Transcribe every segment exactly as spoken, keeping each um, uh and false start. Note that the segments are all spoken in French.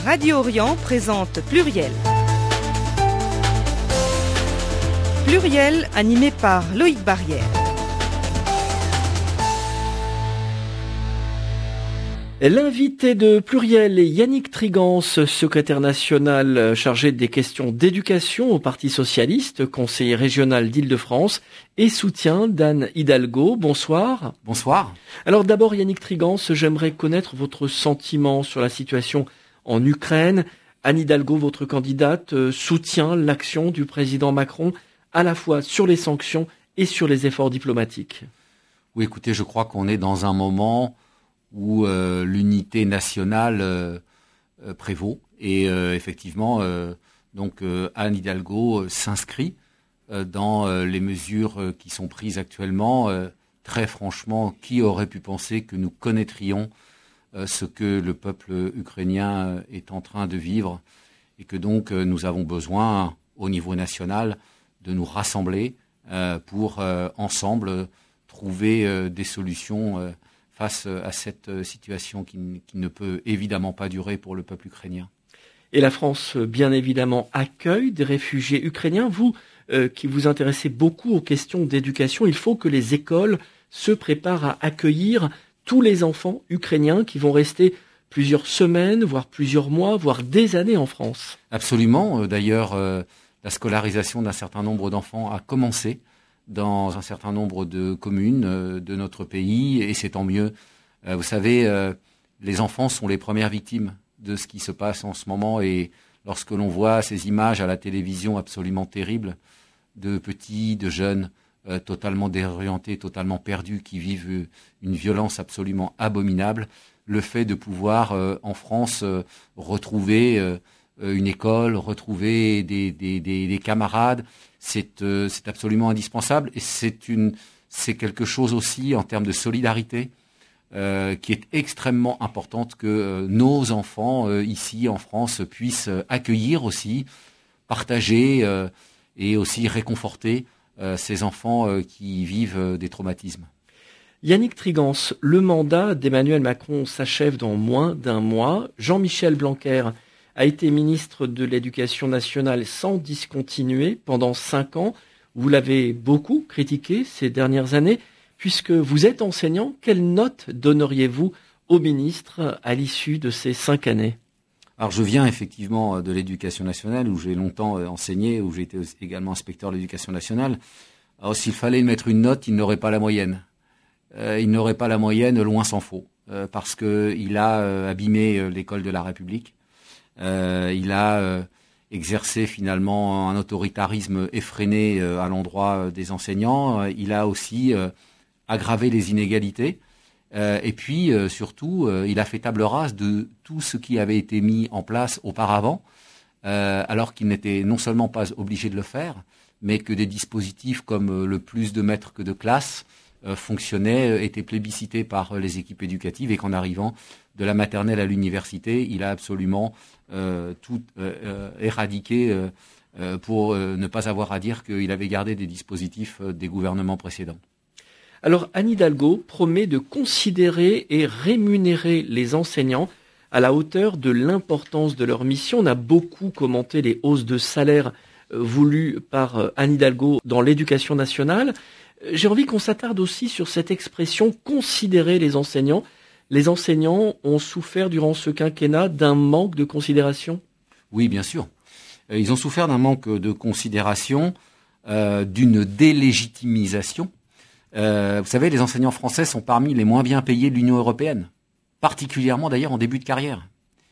Radio Orient présente Pluriel. Pluriel animé par Loïc Barrière. L'invité de Pluriel est Yannick Trigance, secrétaire national chargé des questions d'éducation au Parti socialiste, conseiller régional d'Île-de-France et soutien d'Anne Hidalgo. Bonsoir. Bonsoir. Alors d'abord Yannick Trigance, j'aimerais connaître votre sentiment sur la situation en Ukraine. Anne Hidalgo, votre candidate, soutient l'action du président Macron à la fois sur les sanctions et sur les efforts diplomatiques. Oui, écoutez, je crois qu'on est dans un moment où euh, l'unité nationale euh, euh, prévaut et euh, effectivement euh, donc euh, Anne Hidalgo euh, s'inscrit euh, dans euh, les mesures euh, qui sont prises actuellement. Euh, très franchement, qui aurait pu penser que nous connaîtrions euh, ce que le peuple ukrainien euh, est en train de vivre et que donc euh, nous avons besoin au niveau national de nous rassembler euh, pour euh, ensemble trouver euh, des solutions euh, face à cette situation qui, qui ne peut évidemment pas durer pour le peuple ukrainien. Et la France, bien évidemment, accueille des réfugiés ukrainiens. Vous, euh, qui vous intéressez beaucoup aux questions d'éducation, il faut que les écoles se préparent à accueillir tous les enfants ukrainiens qui vont rester plusieurs semaines, voire plusieurs mois, voire des années en France. Absolument. D'ailleurs, euh, la scolarisation d'un certain nombre d'enfants a commencé dans un certain nombre de communes euh, de notre pays, et c'est tant mieux. Euh, vous savez, euh, les enfants sont les premières victimes de ce qui se passe en ce moment, et lorsque l'on voit ces images à la télévision absolument terribles, de petits, de jeunes, euh, totalement désorientés, totalement perdus, qui vivent une violence absolument abominable, le fait de pouvoir, euh, en France, euh, retrouver euh, une école, retrouver des, des, des, des camarades, c'est, euh, c'est absolument indispensable, et c'est une, c'est quelque chose aussi en termes de solidarité euh, qui est extrêmement importante que euh, nos enfants euh, ici en France puissent euh, accueillir aussi, partager euh, et aussi réconforter euh, ces enfants euh, qui vivent euh, des traumatismes. Yannick Trigance, le mandat d'Emmanuel Macron s'achève dans moins d'un mois. Jean-Michel Blanquer a été ministre de l'Éducation nationale sans discontinuer pendant cinq ans. Vous l'avez beaucoup critiqué ces dernières années. Puisque vous êtes enseignant, quelle note donneriez-vous au ministre à l'issue de ces cinq années ? Alors je viens effectivement de l'Éducation nationale où j'ai longtemps enseigné, où j'ai été également inspecteur de l'Éducation nationale. Alors s'il fallait mettre une note, il n'aurait pas la moyenne. Euh, il n'aurait pas la moyenne, loin s'en faut, euh, parce que il a euh, abîmé euh, l'école de la République. Euh, il a euh, exercé finalement un autoritarisme effréné euh, à l'endroit des enseignants. Euh, il a aussi euh, aggravé les inégalités. Euh, et puis, euh, surtout, euh, il a fait table rase de tout ce qui avait été mis en place auparavant, euh, alors qu'il n'était non seulement pas obligé de le faire, mais que des dispositifs comme euh, le plus de maîtres que de classe euh, fonctionnaient, euh, étaient plébiscités par euh, les équipes éducatives, et qu'en arrivant de la maternelle à l'université, il a absolument euh, tout euh, euh, éradiqué euh, euh, pour euh, ne pas avoir à dire qu'il avait gardé des dispositifs euh, des gouvernements précédents. Alors Anne Hidalgo promet de considérer et rémunérer les enseignants à la hauteur de l'importance de leur mission. On a beaucoup commenté les hausses de salaire euh, voulues par euh, Anne Hidalgo dans l'éducation nationale. J'ai envie qu'on s'attarde aussi sur cette expression « considérer les enseignants ». Les enseignants ont souffert durant ce quinquennat d'un manque de considération ? Oui, bien sûr. Euh, ils ont souffert d'un manque de considération, euh, d'une délégitimisation. Euh, vous savez, les enseignants français sont parmi les moins bien payés de l'Union européenne, particulièrement d'ailleurs en début de carrière.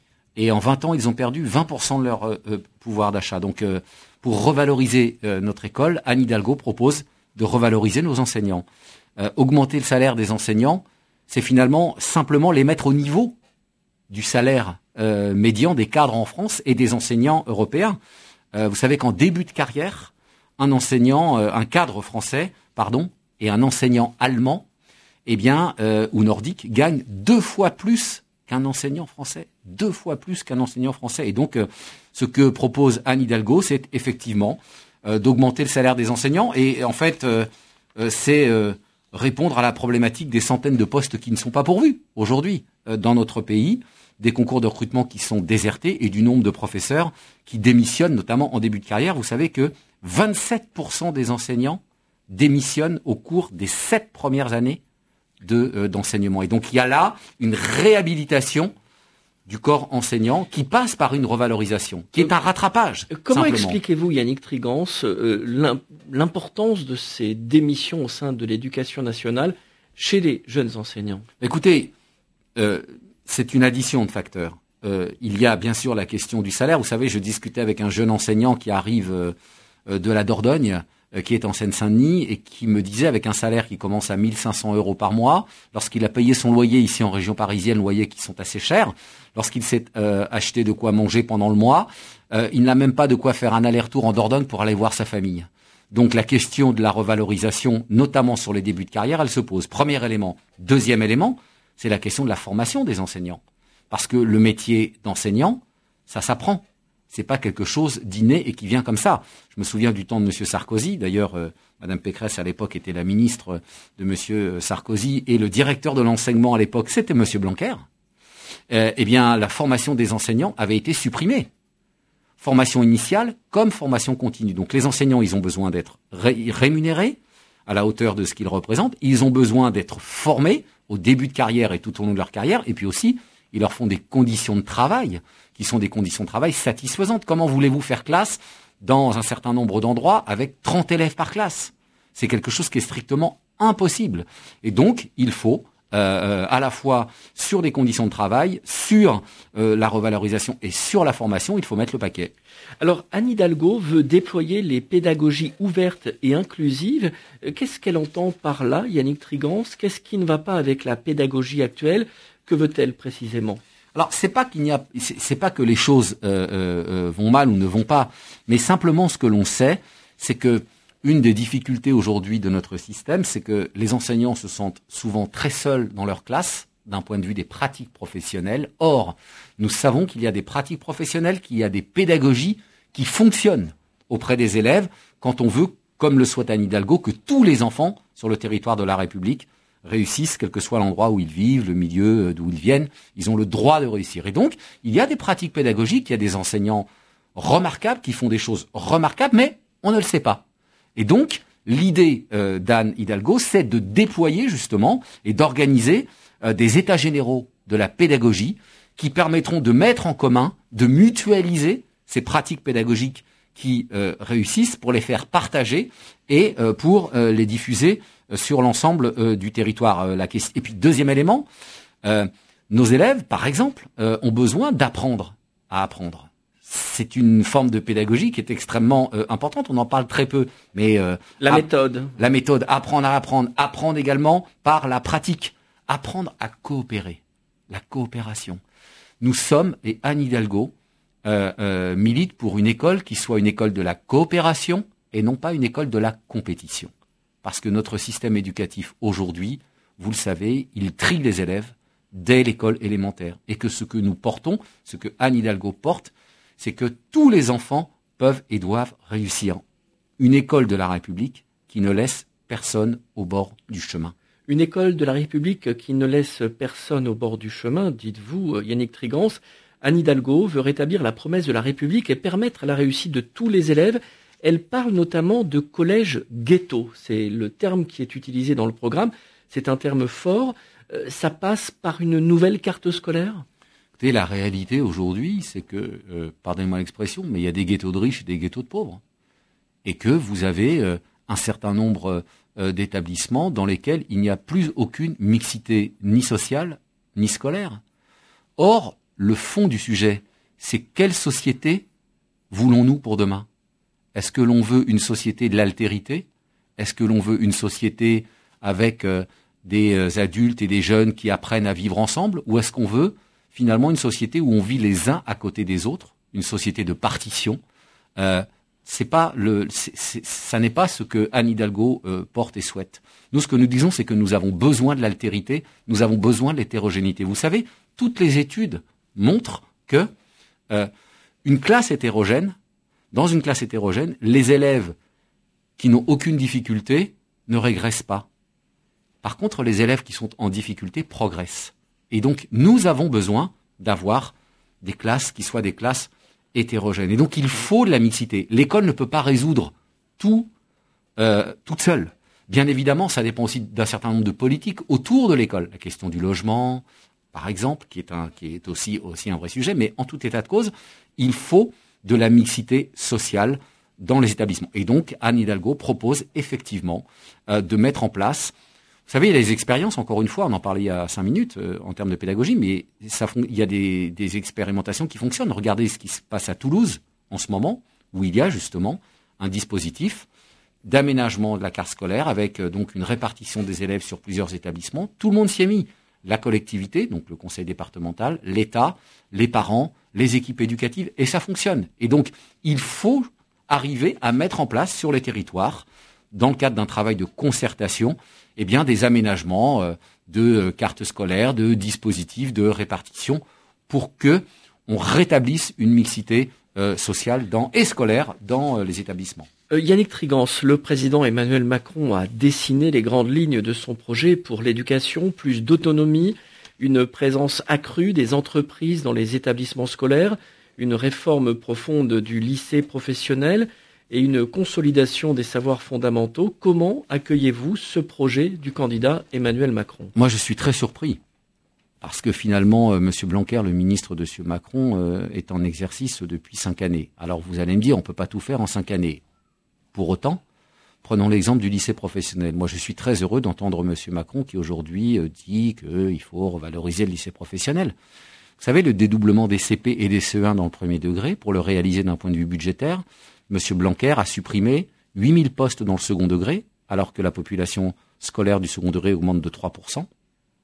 Et en vingt ans, ils ont perdu vingt pour cent de leur euh, pouvoir d'achat. Donc, euh, pour revaloriser euh, notre école, Anne Hidalgo propose de revaloriser nos enseignants. Euh, augmenter le salaire des enseignants, c'est finalement simplement les mettre au niveau du salaire euh, médian des cadres en France et des enseignants européens. Euh, vous savez qu'en début de carrière, un enseignant, euh, un cadre français, pardon, et un enseignant allemand, eh bien, euh, ou nordique, gagne deux fois plus qu'un enseignant français, deux fois plus qu'un enseignant français. Et donc, euh, ce que propose Anne Hidalgo, c'est effectivement euh, d'augmenter le salaire des enseignants. Et en fait, euh, euh, c'est euh, répondre à la problématique des centaines de postes qui ne sont pas pourvus aujourd'hui euh, dans notre pays, des concours de recrutement qui sont désertés et du nombre de professeurs qui démissionnent, notamment en début de carrière. Vous savez que vingt-sept pour cent des enseignants démissionnent au cours des sept premières années de, euh, d'enseignement. Et donc il y a là une réhabilitation du corps enseignant qui passe par une revalorisation, qui est un rattrapage. Comment simplement. expliquez-vous, Yannick Trigance, euh, l'importance de ces démissions au sein de l'éducation nationale chez les jeunes enseignants? Écoutez, euh, c'est une addition de facteurs. Euh, il y a bien sûr la question du salaire. Vous savez, je discutais avec un jeune enseignant qui arrive euh, de la Dordogne, euh, qui est en Seine-Saint-Denis, et qui me disait, avec un salaire qui commence à mille cinq cents euros par mois, lorsqu'il a payé son loyer ici en région parisienne, loyers qui sont assez chers, lorsqu'il s'est euh, acheté de quoi manger pendant le mois, euh, il n'a même pas de quoi faire un aller-retour en Dordogne pour aller voir sa famille. Donc la question de la revalorisation, notamment sur les débuts de carrière, elle se pose. Premier élément. Deuxième élément, c'est la question de la formation des enseignants. Parce que le métier d'enseignant, ça s'apprend. C'est pas quelque chose d'inné et qui vient comme ça. Je me souviens du temps de Monsieur Sarkozy. D'ailleurs, euh, Madame Pécresse, à l'époque, était la ministre de Monsieur Sarkozy. Et le directeur de l'enseignement, à l'époque, c'était Monsieur Blanquer. Euh, eh bien, la formation des enseignants avait été supprimée. Formation initiale comme formation continue. Donc, les enseignants, ils ont besoin d'être ré- rémunérés à la hauteur de ce qu'ils représentent. Ils ont besoin d'être formés au début de carrière et tout au long de leur carrière. Et puis aussi, ils leur font des conditions de travail qui sont des conditions de travail satisfaisantes. Comment voulez-vous faire classe dans un certain nombre d'endroits avec trente élèves par classe? C'est quelque chose qui est strictement impossible. Et donc, il faut euh, à la fois sur les conditions de travail, sur euh, la revalorisation et sur la formation, il faut mettre le paquet. Alors, Anne Hidalgo veut déployer les pédagogies ouvertes et inclusives. Qu'est-ce qu'elle entend par là, Yannick Trigance? Qu'est-ce qui ne va pas avec la pédagogie actuelle? Que veut-elle précisément? Alors, c'est pas qu'il n'y a, c'est, c'est pas que les choses euh, euh, vont mal ou ne vont pas, mais simplement ce que l'on sait, c'est que une des difficultés aujourd'hui de notre système, c'est que les enseignants se sentent souvent très seuls dans leur classe, d'un point de vue des pratiques professionnelles. Or, nous savons qu'il y a des pratiques professionnelles, qu'il y a des pédagogies qui fonctionnent auprès des élèves quand on veut, comme le souhaite Anne Hidalgo, que tous les enfants sur le territoire de la République réussissent, quel que soit l'endroit où ils vivent, le milieu d'où ils viennent, ils ont le droit de réussir. Et donc, il y a des pratiques pédagogiques, il y a des enseignants remarquables qui font des choses remarquables, mais on ne le sait pas. Et donc, l'idée euh, d'Anne Hidalgo, c'est de déployer justement et d'organiser euh, des états généraux de la pédagogie qui permettront de mettre en commun, de mutualiser ces pratiques pédagogiques qui euh, réussissent pour les faire partager et euh, pour euh, les diffuser sur l'ensemble euh, du territoire. Euh, la question. Et puis, deuxième élément, euh, nos élèves, par exemple, euh, ont besoin d'apprendre à apprendre. C'est une forme de pédagogie qui est extrêmement euh, importante. On en parle très peu, mais euh, la app- méthode, la méthode, apprendre à apprendre, apprendre également par la pratique, apprendre à coopérer, la coopération. Nous sommes, et Anne Hidalgo euh, euh, milite pour une école qui soit une école de la coopération et non pas une école de la compétition. Parce que notre système éducatif aujourd'hui, vous le savez, il trie les élèves dès l'école élémentaire. Et que ce que nous portons, ce que Anne Hidalgo porte, c'est que tous les enfants peuvent et doivent réussir. Une école de la République qui ne laisse personne au bord du chemin. Une école de la République qui ne laisse personne au bord du chemin, dites-vous, Yannick Trigance. Anne Hidalgo veut rétablir la promesse de la République et permettre la réussite de tous les élèves. Elle parle notamment de collège ghetto. C'est le terme qui est utilisé dans le programme. C'est un terme fort. Euh, ça passe par une nouvelle carte scolaire? Écoutez, la réalité aujourd'hui, c'est que, euh, pardonnez-moi l'expression, mais il y a des ghettos de riches et des ghettos de pauvres. Et que vous avez euh, un certain nombre euh, d'établissements dans lesquels il n'y a plus aucune mixité ni sociale, ni scolaire. Or, le fond du sujet, c'est quelle société voulons-nous pour demain? Est-ce que l'on veut une société de l'altérité? Est-ce que l'on veut une société avec euh, des euh, adultes et des jeunes qui apprennent à vivre ensemble? Ou est-ce qu'on veut finalement une société où on vit les uns à côté des autres, une société de partition? euh, c'est pas le, c'est, c'est, ça n'est pas ce que Anne Hidalgo euh, porte et souhaite. Nous, ce que nous disons, c'est que nous avons besoin de l'altérité, nous avons besoin de l'hétérogénéité. Vous savez, toutes les études montrent que euh, une classe hétérogène, dans une classe hétérogène, les élèves qui n'ont aucune difficulté ne régressent pas. Par contre, les élèves qui sont en difficulté progressent. Et donc, nous avons besoin d'avoir des classes qui soient des classes hétérogènes. Et donc, il faut de la mixité. L'école ne peut pas résoudre tout euh, toute seule. Bien évidemment, ça dépend aussi d'un certain nombre de politiques autour de l'école. La question du logement, par exemple, qui est un, qui est aussi, aussi un vrai sujet. Mais en tout état de cause, il faut de la mixité sociale dans les établissements. Et donc, Anne Hidalgo propose effectivement euh, de mettre en place. Vous savez, il y a des expériences, encore une fois, on en parlait il y a cinq minutes euh, en termes de pédagogie, mais ça, il y a des, des expérimentations qui fonctionnent. Regardez ce qui se passe à Toulouse en ce moment, où il y a justement un dispositif d'aménagement de la carte scolaire avec euh, donc une répartition des élèves sur plusieurs établissements. Tout le monde s'y est mis. La collectivité, donc le conseil départemental, l'État, les parents, les équipes éducatives, et ça fonctionne. Et donc, il faut arriver à mettre en place sur les territoires, dans le cadre d'un travail de concertation, eh bien des aménagements euh, de euh, cartes scolaires, de dispositifs, de répartition, pour que on rétablisse une mixité euh, sociale dans, et scolaire dans euh, les établissements. Euh, Yannick Trigance, le président Emmanuel Macron a dessiné les grandes lignes de son projet pour l'éducation, plus d'autonomie, une présence accrue des entreprises dans les établissements scolaires, une réforme profonde du lycée professionnel et une consolidation des savoirs fondamentaux. Comment accueillez-vous ce projet du candidat Emmanuel Macron ? Moi, je suis très surpris, parce que finalement, euh, M. Blanquer, le ministre de M. Macron, euh, est en exercice depuis cinq années. Alors, vous allez me dire, on ne peut pas tout faire en cinq années. Pour autant, prenons l'exemple du lycée professionnel. Moi, je suis très heureux d'entendre M. Macron qui, aujourd'hui, euh, dit qu'il faut revaloriser le lycée professionnel. Vous savez, le dédoublement des C P et des C E un dans le premier degré, pour le réaliser d'un point de vue budgétaire, M. Blanquer a supprimé huit mille postes dans le second degré, alors que la population scolaire du second degré augmente de trois pour cent.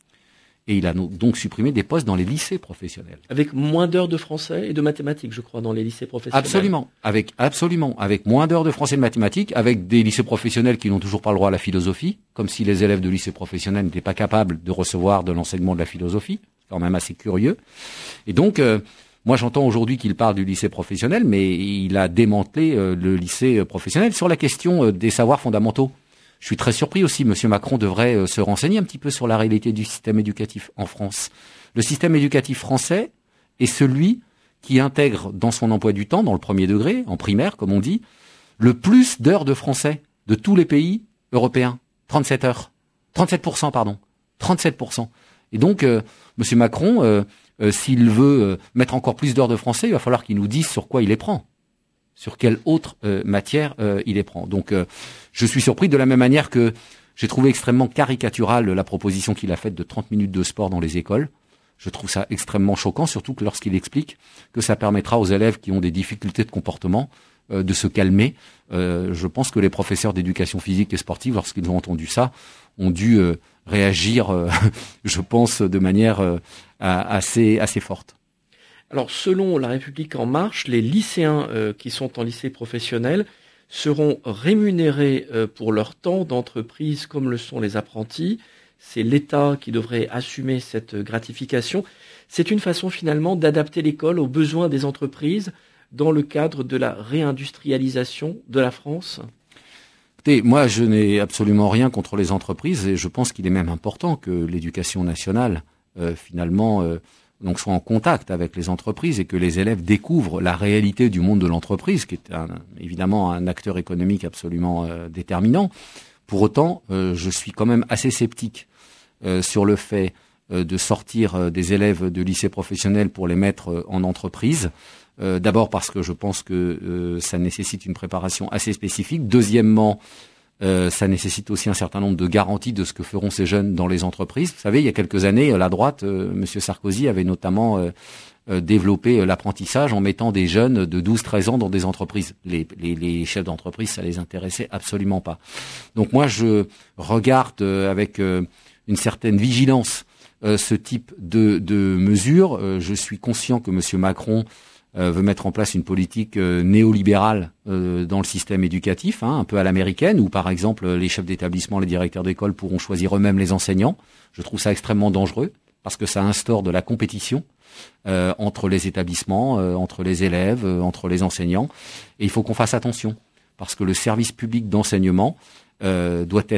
Et il a donc supprimé des postes dans les lycées professionnels. Avec moins d'heures de français et de mathématiques, je crois, dans les lycées professionnels. Absolument, avec absolument, avec moins d'heures de français et de mathématiques, avec des lycées professionnels qui n'ont toujours pas le droit à la philosophie, comme si les élèves de lycée professionnel n'étaient pas capables de recevoir de l'enseignement de la philosophie. C'est quand même assez curieux. Et donc, euh, moi j'entends aujourd'hui qu'il parle du lycée professionnel, mais il a démantelé euh, le lycée professionnel sur la question euh, des savoirs fondamentaux. Je suis très surpris aussi, M. Macron devrait euh, se renseigner un petit peu sur la réalité du système éducatif en France. Le système éducatif français est celui qui intègre dans son emploi du temps, dans le premier degré, en primaire, comme on dit, le plus d'heures de français de tous les pays européens. trente-sept heures. trente-sept pour cent, pardon. trente-sept pour cent. Et donc, euh, M. Macron, euh, euh, s'il veut euh, mettre encore plus d'heures de français, il va falloir qu'il nous dise sur quoi il les prend. Sur quelle autre euh, matière euh, il les prend. Donc, euh, je suis surpris de la même manière que j'ai trouvé extrêmement caricaturale la proposition qu'il a faite de trente minutes de sport dans les écoles. Je trouve ça extrêmement choquant, surtout que lorsqu'il explique que ça permettra aux élèves qui ont des difficultés de comportement euh, de se calmer. Euh, je pense que les professeurs d'éducation physique et sportive, lorsqu'ils ont entendu ça, ont dû euh, réagir, euh, je pense, de manière euh, assez, assez forte. Alors, selon La République En Marche, les lycéens euh, qui sont en lycée professionnel seront rémunérés euh, pour leur temps d'entreprise comme le sont les apprentis. C'est l'État qui devrait assumer cette gratification. C'est une façon finalement d'adapter l'école aux besoins des entreprises dans le cadre de la réindustrialisation de la France. Écoutez, moi je n'ai absolument rien contre les entreprises et je pense qu'il est même important que l'éducation nationale euh, finalement... Euh, donc soit en contact avec les entreprises et que les élèves découvrent la réalité du monde de l'entreprise, qui est un, évidemment un acteur économique absolument euh, déterminant. Pour autant, euh, je suis quand même assez sceptique euh, sur le fait euh, de sortir euh, des élèves de lycée professionnel pour les mettre euh, en entreprise. Euh, d'abord parce que je pense que euh, ça nécessite une préparation assez spécifique. Deuxièmement, Euh, ça nécessite aussi un certain nombre de garanties de ce que feront ces jeunes dans les entreprises. Vous savez, il y a quelques années, la droite, euh, M. Sarkozy avait notamment euh, euh, développé euh, l'apprentissage en mettant des jeunes de douze treize ans dans des entreprises. Les, les, les chefs d'entreprise, ça les intéressait absolument pas. Donc moi, je regarde euh, avec euh, une certaine vigilance euh, ce type de, de mesures. Euh, je suis conscient que M. Macron Euh, veut mettre en place une politique euh, néolibérale euh, dans le système éducatif, hein, un peu à l'américaine, où par exemple les chefs d'établissement, les directeurs d'école pourront choisir eux-mêmes les enseignants. Je trouve ça extrêmement dangereux parce que ça instaure de la compétition euh, entre les établissements, euh, entre les élèves, euh, entre les enseignants. Et il faut qu'on fasse attention parce que le service public d'enseignement euh, doit être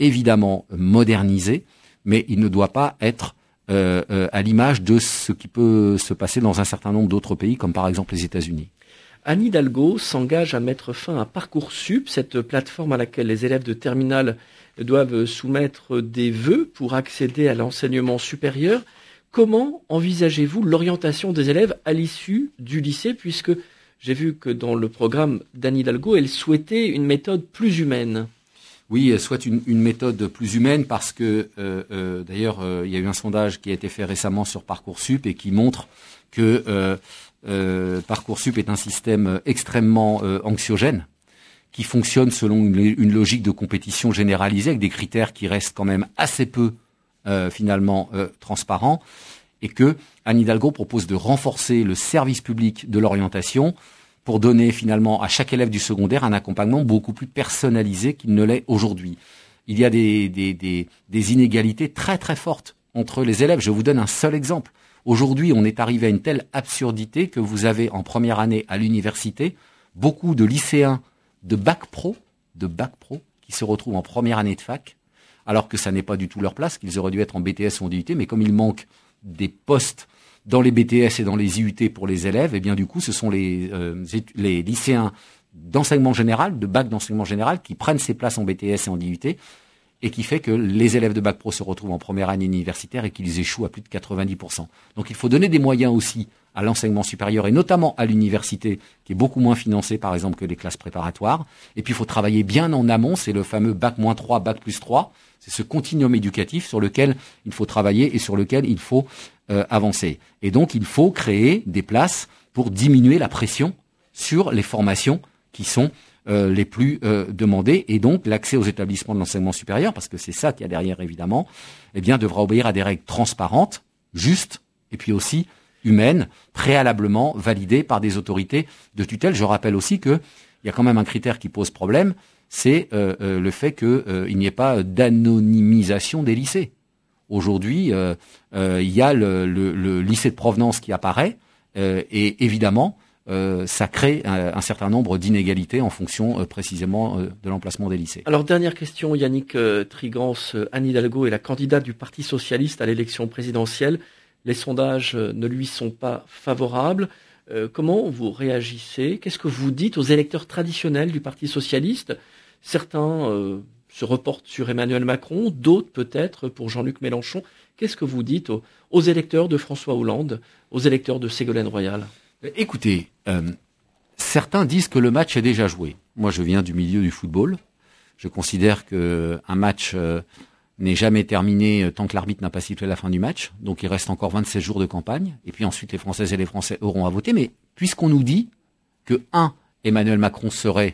évidemment modernisé, mais il ne doit pas être euh, euh, à l'image de ce qui peut se passer dans un certain nombre d'autres pays, comme par exemple les États-Unis. Anne Hidalgo s'engage à mettre fin à Parcoursup, cette plateforme à laquelle les élèves de terminale doivent soumettre des vœux pour accéder à l'enseignement supérieur. Comment envisagez-vous l'orientation des élèves à l'issue du lycée, puisque j'ai vu que dans le programme d'Anne Hidalgo, elle souhaitait une méthode plus humaine? Oui, elle souhaite une, une méthode plus humaine parce que, euh, euh, d'ailleurs, euh, il y a eu un sondage qui a été fait récemment sur Parcoursup et qui montre que euh, euh, Parcoursup est un système extrêmement euh, anxiogène, qui fonctionne selon une, une logique de compétition généralisée avec des critères qui restent quand même assez peu euh, finalement euh, transparents, et que Anne Hidalgo propose de renforcer le service public de l'orientation pour donner finalement à chaque élève du secondaire un accompagnement beaucoup plus personnalisé qu'il ne l'est aujourd'hui. Il y a des, des, des, des inégalités très très fortes entre les élèves. Je vous donne un seul exemple. Aujourd'hui, on est arrivé à une telle absurdité que vous avez en première année à l'université beaucoup de lycéens de bac pro, de bac pro, qui se retrouvent en première année de fac, alors que ça n'est pas du tout leur place, qu'ils auraient dû être en B T S ou en D U T, mais comme il manque des postes dans les B T S et dans les I U T pour les élèves, et bien du coup, ce sont les, euh, les lycéens d'enseignement général, de bac d'enseignement général, qui prennent ces places en B T S et en D U T, et qui fait que les élèves de bac pro se retrouvent en première année universitaire et qu'ils échouent à plus de quatre-vingt-dix pour cent. Donc il faut donner des moyens aussi à l'enseignement supérieur et notamment à l'université qui est beaucoup moins financée par exemple que les classes préparatoires. Et puis il faut travailler bien en amont, c'est le fameux bac moins trois, bac plus trois, c'est ce continuum éducatif sur lequel il faut travailler et sur lequel il faut euh, avancer. Et donc il faut créer des places pour diminuer la pression sur les formations qui sont Euh, les plus euh, demandés, et donc l'accès aux établissements de l'enseignement supérieur, parce que c'est ça qu'il y a derrière évidemment, eh bien devra obéir à des règles transparentes, justes, et puis aussi humaines, préalablement validées par des autorités de tutelle. Je rappelle aussi que il y a quand même un critère qui pose problème, c'est euh, euh, le fait qu'il euh, n'y ait pas d'anonymisation des lycées. Aujourd'hui, euh, euh, il y a le, le, le lycée de provenance qui apparaît, euh, et évidemment, Euh, ça crée un, un certain nombre d'inégalités en fonction euh, précisément euh, de l'emplacement des lycées. Alors dernière question, Yannick euh, Trigance, euh, Anne Hidalgo est la candidate du Parti socialiste à l'élection présidentielle. Les sondages euh, ne lui sont pas favorables. Euh, comment vous réagissez? Qu'est-ce que vous dites aux électeurs traditionnels du Parti socialiste? Certains euh, se reportent sur Emmanuel Macron, d'autres peut-être pour Jean-Luc Mélenchon. Qu'est-ce que vous dites aux, aux électeurs de François Hollande, aux électeurs de Ségolène Royal? Écoutez, euh, certains disent que le match est déjà joué. Moi, je viens du milieu du football. Je considère que un match euh, n'est jamais terminé tant que l'arbitre n'a pas sifflé la fin du match. Donc, il reste encore vingt-sept jours de campagne. Et puis ensuite, les Françaises et les Français auront à voter. Mais puisqu'on nous dit que, un, Emmanuel Macron serait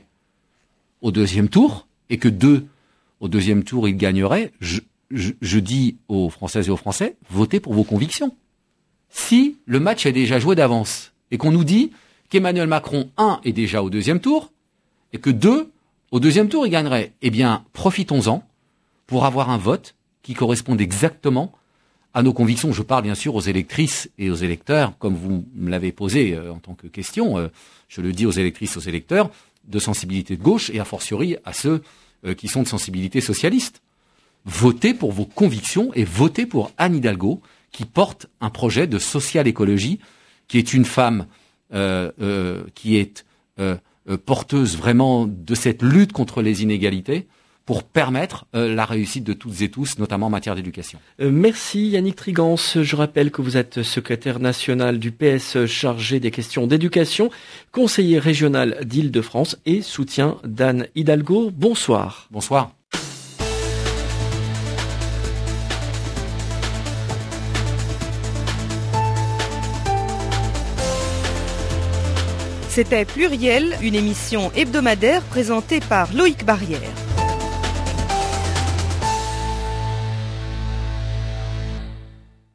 au deuxième tour, et que, deux, au deuxième tour, il gagnerait, je, je, je dis aux Françaises et aux Français, votez pour vos convictions. Si le match est déjà joué d'avance, et qu'on nous dit qu'Emmanuel Macron, un, est déjà au deuxième tour, et que deux, au deuxième tour, il gagnerait. Eh bien, profitons-en pour avoir un vote qui corresponde exactement à nos convictions. Je parle bien sûr aux électrices et aux électeurs, comme vous me l'avez posé euh, en tant que question, euh, je le dis aux électrices, aux électeurs, de sensibilité de gauche, et a fortiori à ceux euh, qui sont de sensibilité socialiste. Votez pour vos convictions et votez pour Anne Hidalgo, qui porte un projet de social-écologie, qui est une femme euh, euh, qui est euh, euh, porteuse vraiment de cette lutte contre les inégalités pour permettre euh, la réussite de toutes et tous, notamment en matière d'éducation. Euh, merci Yannick Trigance. Je rappelle que vous êtes secrétaire national du P S chargé des questions d'éducation, conseiller régional d'Île-de-France et soutien d'Anne Hidalgo. Bonsoir. Bonsoir. C'était Pluriel, une émission hebdomadaire présentée par Loïc Barrière.